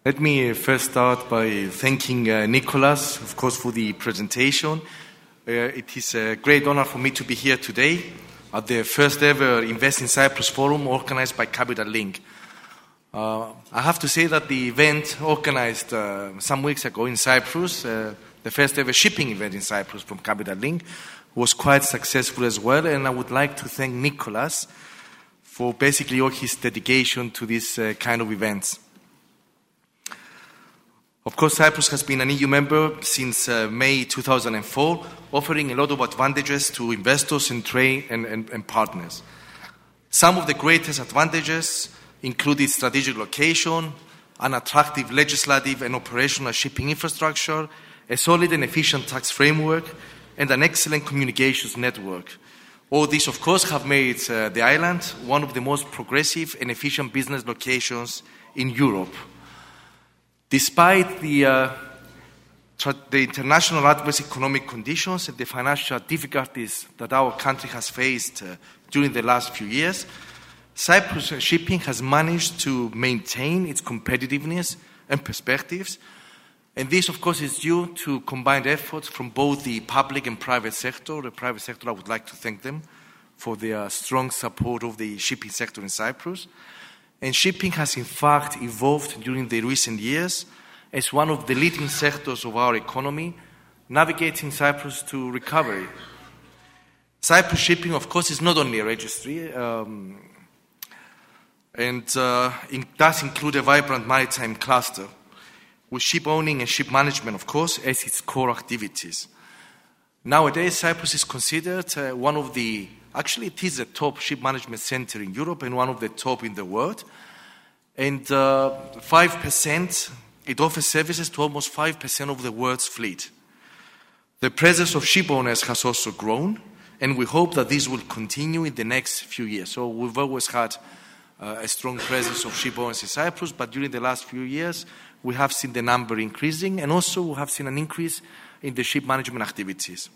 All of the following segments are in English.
Let me first start by thanking Nicholas, of course, for the presentation. It is a great honor for me to be here today at the first ever Invest in Cyprus Forum organized by Capital Link. I have to say that the event organized some weeks ago in Cyprus, the first ever shipping event in Cyprus from Capital Link, was quite successful as well, and I would like to thank Nicholas for basically all his dedication to this kind of events. Of course, Cyprus has been an EU member since May 2004, offering a lot of advantages to investors and trade and partners. Some of the greatest advantages include its strategic location, an attractive legislative and operational shipping infrastructure, a solid and efficient tax framework, and an excellent communications network. All these, of course, have made the island one of the most progressive and efficient business locations in Europe. Despite the international adverse economic conditions and the financial difficulties that our country has faced during the last few years, Cyprus shipping has managed to maintain its competitiveness and perspectives. And this, of course, is due to combined efforts from both the public and private sector. The private sector, I would like to thank them for their strong support of the shipping sector in Cyprus. And shipping has, in fact, evolved during the recent years as one of the leading sectors of our economy, navigating Cyprus to recovery. Cyprus shipping, of course, is not only a registry, and it does include a vibrant maritime cluster, with ship owning and ship management, of course, as its core activities. Nowadays, Cyprus is considered one of the actually, it is a top ship management center in Europe and one of the top in the world. And 5%, it offers services to almost 5% of the world's fleet. The presence of ship owners has also grown, and we hope that this will continue in the next few years. So we've always had a strong presence of ship owners in Cyprus, but during the last few years, we have seen the number increasing, and also we have seen an increase in the ship management activities.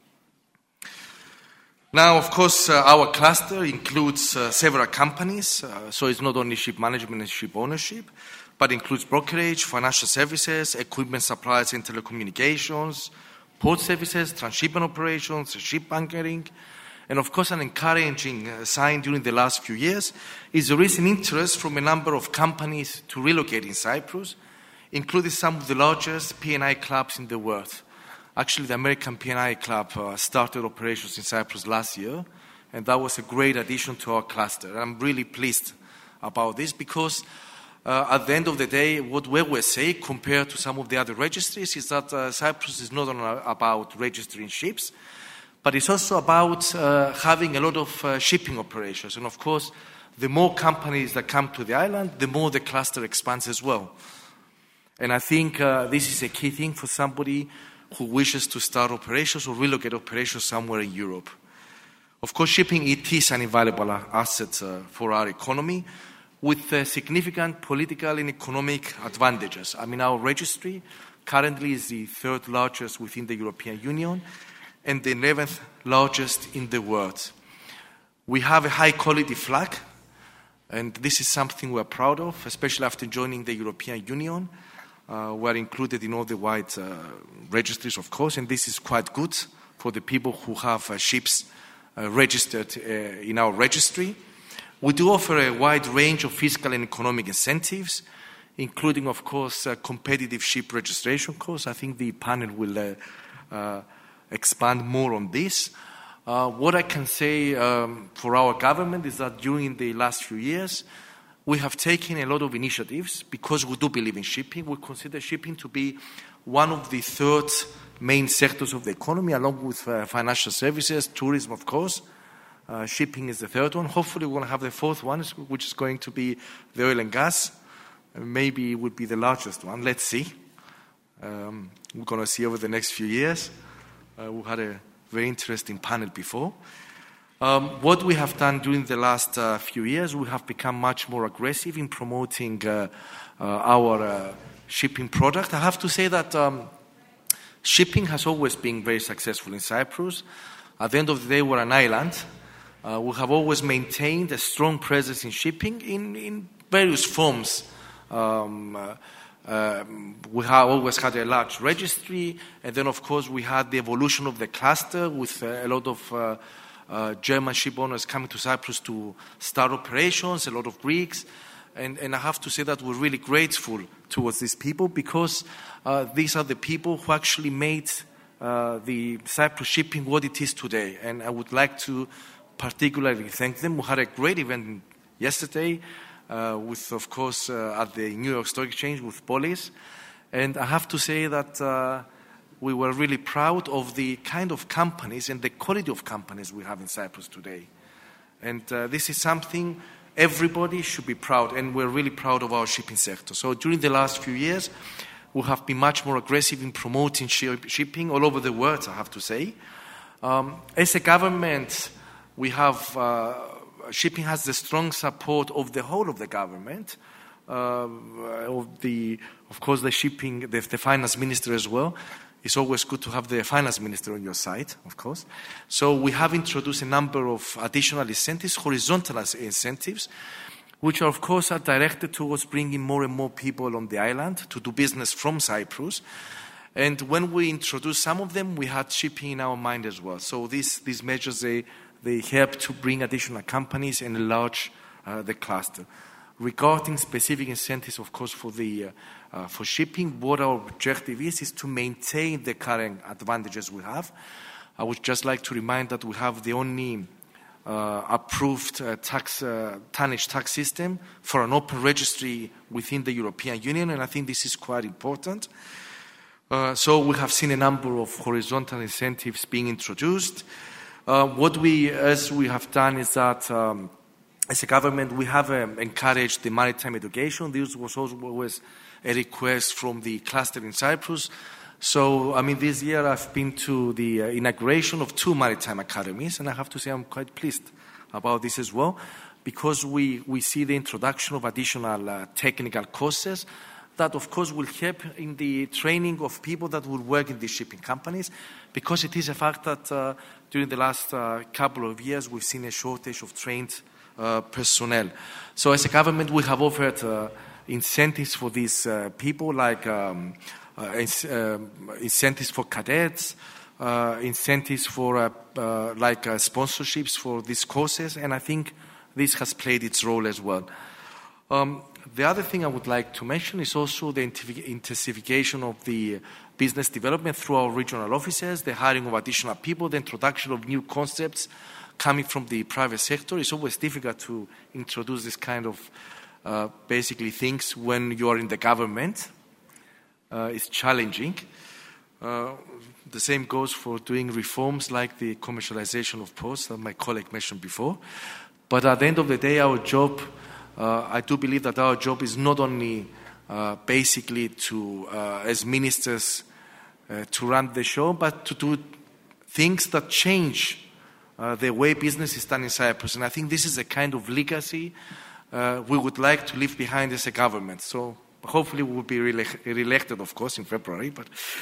Now, of course, our cluster includes several companies, so it's not only ship management and ship ownership, but includes brokerage, financial services, equipment supplies and telecommunications, port services, transshipment operations, ship anchoring, and of course an encouraging sign during the last few years is the recent interest from a number of companies to relocate in Cyprus, including some of the largest P&I clubs in the world. Actually, the American P&I Club started operations in Cyprus last year, and that was a great addition to our cluster. I'm really pleased about this because at the end of the day, what we will say compared to some of the other registries is that Cyprus is not only about registering ships, but it's also about having a lot of shipping operations. And of course, the more companies that come to the island, the more the cluster expands as well. And I think this is a key thing for somebody who wishes to start operations or relocate operations somewhere in Europe. Of course, shipping, it is an invaluable asset for our economy with significant political and economic advantages. I mean, our registry currently is the third largest within the European Union and the 11th largest in the world. We have a high-quality flag, and this is something we're proud of, especially after joining the European Union. We're included in all the wide registries, of course, and this is quite good for the people who have ships registered in our registry. We do offer a wide range of fiscal and economic incentives, including, of course, competitive ship registration costs. I think the panel will expand more on this. What I can say for our government is that during the last few years, we have taken a lot of initiatives because we do believe in shipping. We consider shipping to be one of the third main sectors of the economy, along with financial services, tourism, of course. Shipping is the third one. Hopefully, we're going to have the fourth one, which is going to be the oil and gas. Maybe it would be the largest one. Let's see. We're going to see over the next few years. We had a very interesting panel before. What we have done during the last few years, we have become much more aggressive in promoting our shipping product. I have to say that shipping has always been very successful in Cyprus. At the end of the day, we're an island. We have always maintained a strong presence in shipping in various forms We have always had a large registry, and then of course we had the evolution of the cluster with a lot of German ship owners coming to Cyprus to start operations, a lot of Greeks. And I have to say that we're really grateful towards these people, because these are the people who actually made the Cyprus shipping what it is today. And I would like to particularly thank them. We had a great event yesterday with, of course, at the New York Stock Exchange with Polis. And I have to say that we were really proud of the kind of companies and the quality of companies we have in Cyprus today. And this is something everybody should be proud, and we're really proud of our shipping sector. So during the last few years, we have been much more aggressive in promoting shipping all over the world, I have to say. As a government, we have shipping has the strong support of the whole of the government, of course the shipping, the finance minister as well. It's always good to have the finance minister on your side, of course. So we have introduced a number of additional incentives, horizontal incentives, which of course are directed towards bringing more and more people on the island to do business from Cyprus. And when we introduced some of them, we had shipping in our mind as well. So these measures, they help to bring additional companies and enlarge the cluster. Regarding specific incentives, of course, for shipping, what our objective is to maintain the current advantages we have. I would just like to remind that we have the only approved tonnage tax system for an open registry within the European Union, and I think this is quite important. So we have seen a number of horizontal incentives being introduced. As we have done is that as a government, we have encouraged the maritime education. This was always a request from the cluster in Cyprus. So, this year I've been to the inauguration of 2 maritime academies, and I have to say I'm quite pleased about this as well, because we see the introduction of additional technical courses that, of course, will help in the training of people that will work in these shipping companies, because it is a fact that during the last couple of years we've seen a shortage of trained personnel. So as a government, we have offered incentives for these people, like incentives for cadets, incentives for sponsorships for these courses, and I think this has played its role as well. The other thing I would like to mention is also the intensification of the business development through our regional offices, the hiring of additional people, the introduction of new concepts coming from the private sector. It's always difficult to introduce this kind of basically things when you are in the government. It's challenging. The same goes for doing reforms like the commercialization of ports that my colleague mentioned before. But at the end of the day, our job, I do believe that our job is not only basically to, as ministers, to run the show, but to do things that change the way business is done in Cyprus. And I think this is a kind of legacy we would like to leave behind as a government. So hopefully we will be re-elected, of course, in February.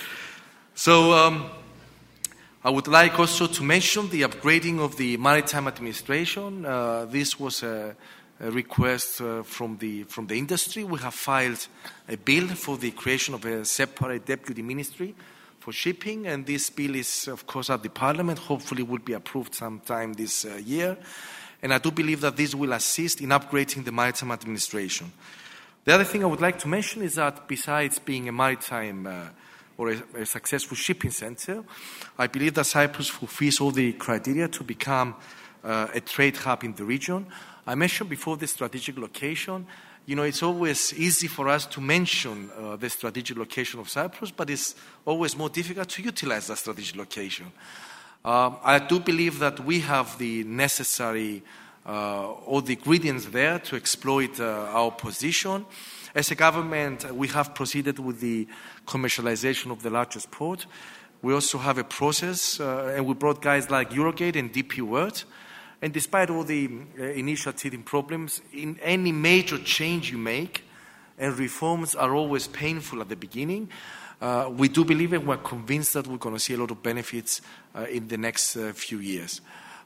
I would like also to mention the upgrading of the maritime administration. This was a request from the industry. We have filed a bill for the creation of a separate deputy ministry for shipping, and this bill is, of course, at the Parliament. Hopefully will be approved sometime this year. And I do believe that this will assist in upgrading the maritime administration. The other thing I would like to mention is that besides being a maritime or a successful shipping center, I believe that Cyprus fulfills all the criteria to become a trade hub in the region. I mentioned before the strategic location. It's always easy for us to mention the strategic location of Cyprus, but it's always more difficult to utilize that strategic location. I do believe that we have the necessary, all the ingredients there to exploit our position. As a government, we have proceeded with the commercialization of the largest port. We also have a process, and we brought guys like Eurogate and DP World. And despite all the initial teething problems, in any major change you make, and reforms are always painful at the beginning, we do believe and we're convinced that we're going to see a lot of benefits in the next few years.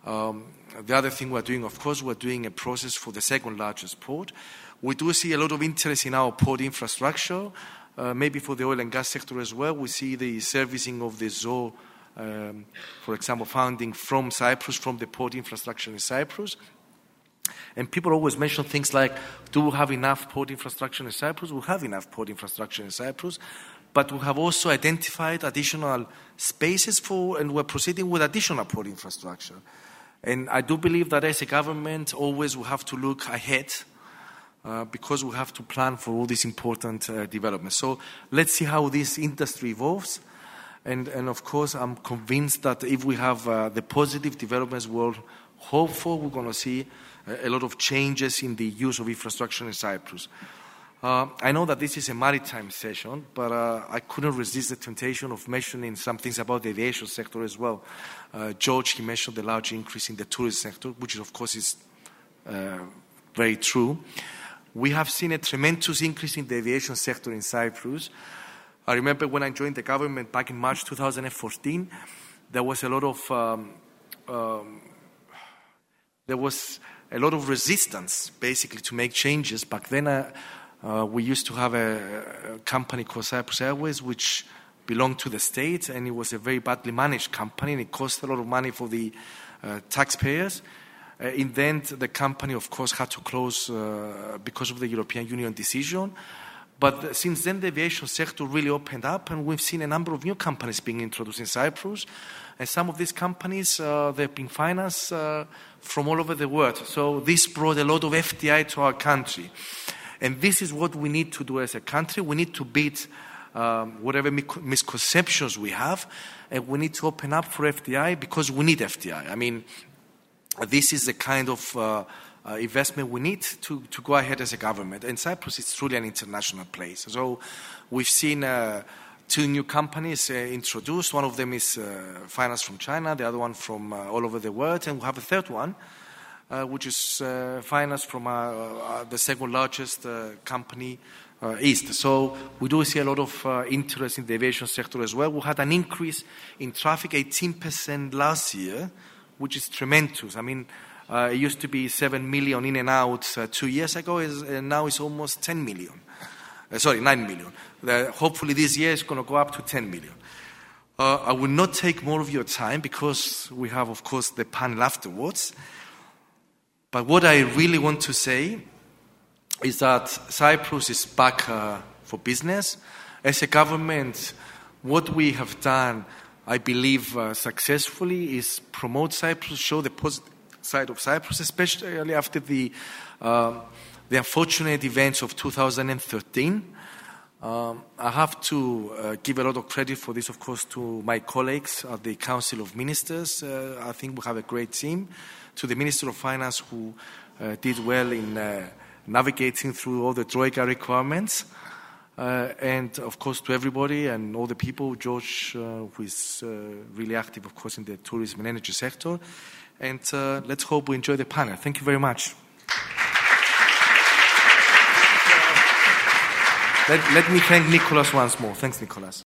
The other thing we're doing, of course, we're doing a process for the second largest port. We do see a lot of interest in our port infrastructure, maybe for the oil and gas sector as well. We see the servicing of the Zohr, for example, funding from Cyprus, from the port infrastructure in Cyprus. And people always mention things like, do we have enough port infrastructure in Cyprus? We have enough port infrastructure in Cyprus, but we have also identified additional spaces for, and we're proceeding with additional port infrastructure. And I do believe that as a government, always we have to look ahead because we have to plan for all these important developments. So let's see how this industry evolves. And of course, I'm convinced that if we have the positive developments we'll hope for, we're going to see a lot of changes in the use of infrastructure in Cyprus. I know that this is a maritime session, but I couldn't resist the temptation of mentioning some things about the aviation sector as well. George, he mentioned the large increase in the tourism sector, which of course is very true. We have seen a tremendous increase in the aviation sector in Cyprus. I remember when I joined the government back in March 2014, there was a lot of resistance, basically, to make changes. Back then, we used to have a company called Cyprus Airways, which belonged to the state, and it was a very badly managed company, and it cost a lot of money for the taxpayers. In the end, the company, of course, had to close because of the European Union decision. But since then, the aviation sector really opened up, and we've seen a number of new companies being introduced in Cyprus. And some of these companies, they've been financed from all over the world. So this brought a lot of FDI to our country. And this is what we need to do as a country. We need to beat whatever misconceptions we have, and we need to open up for FDI because we need FDI. I mean, this is the kind of investment we need to go ahead as a government. And Cyprus is truly an international place. So we've seen two new companies introduced. One of them is financed from China, the other one from all over the world. And we have a third one, which is financed from the second largest company east. So we do see a lot of interest in the aviation sector as well. We had an increase in traffic, 18% last year, which is tremendous. I mean, it used to be 7 million in and out 2 years ago, and now it's almost 10 million. 9 million. Hopefully this year it's going to go up to 10 million. I will not take more of your time because we have, of course, the panel afterwards. But what I really want to say is that Cyprus is back for business. As a government, what we have done, I believe, successfully is promote Cyprus, show the positive side of Cyprus, especially after the unfortunate events of 2013. I have to give a lot of credit for this, of course, to my colleagues at the Council of Ministers. I think we have a great team. To the Minister of Finance, who did well in navigating through all the Troika requirements. And, of course, to everybody and all the people, George, who is really active, of course, in the tourism and energy sector. And let's hope we enjoy the panel. Thank you very much. Let me thank Nicholas once more. Thanks, Nicholas.